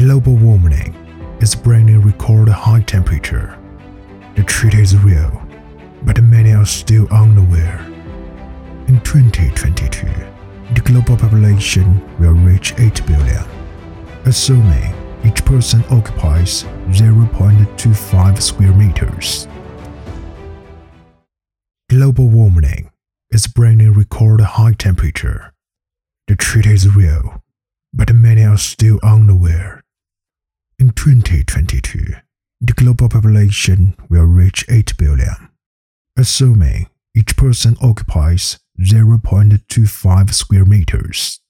Global warming is bringing record high temperature. The threat is real, but many are still unaware. In 2022, the global population will reach 8 billion, assuming each person occupies 0.25 square meters. Global warming is bringing record high temperature. The threat is real, but many are still unaware. In 2022, the global population will reach 8 billion, assuming each person occupies 0.25 square meters.